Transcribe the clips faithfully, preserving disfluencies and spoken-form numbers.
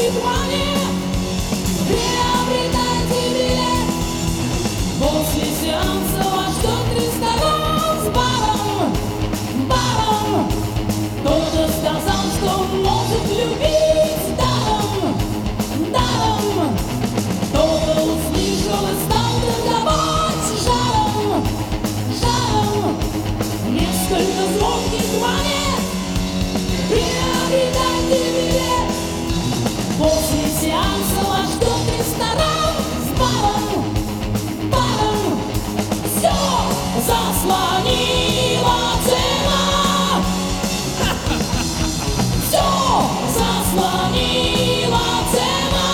внимание, приобретайте билет. После сеанса вас ждет ресторан с баром, баром. Кто-то сказал, что может любить даром, даром. Кто-то услышал и стал торговать жаром, жаром. Несколько звонких монет, приобретайте билет. После сеанса вас ждет ресторан с баром, баром. Все заслонила цена, все заслонила цена.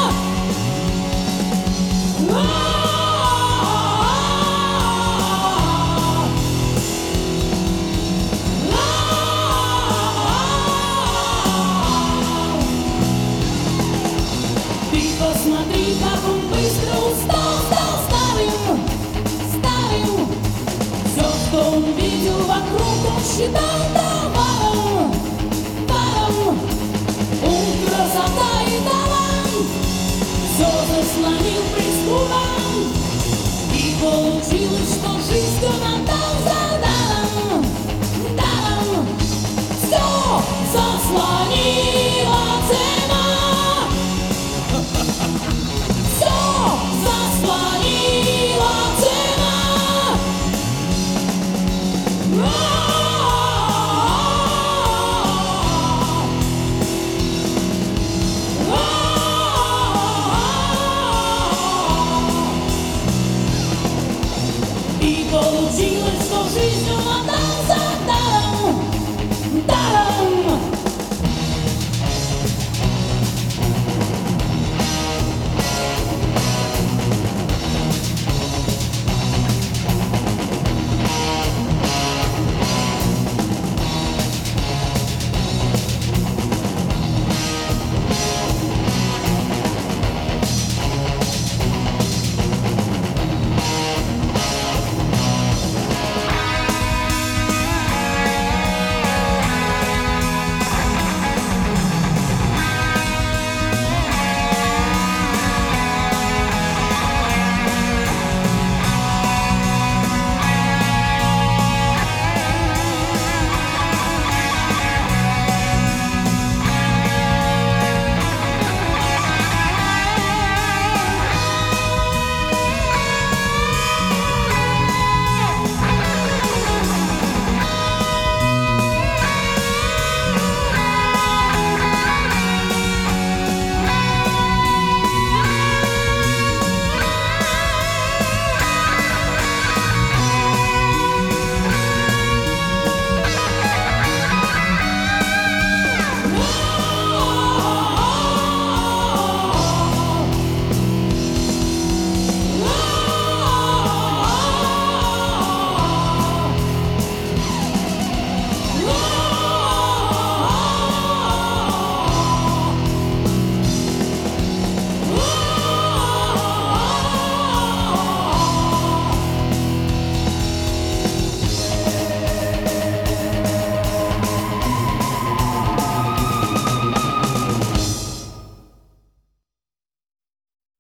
Посмотри, как он быстро устал, стал старым, старым. Все, что он видел вокруг, он считал товаром, товаром. Ум, красота и талант все заслонил преступом. И получилось, что жизнь он отдал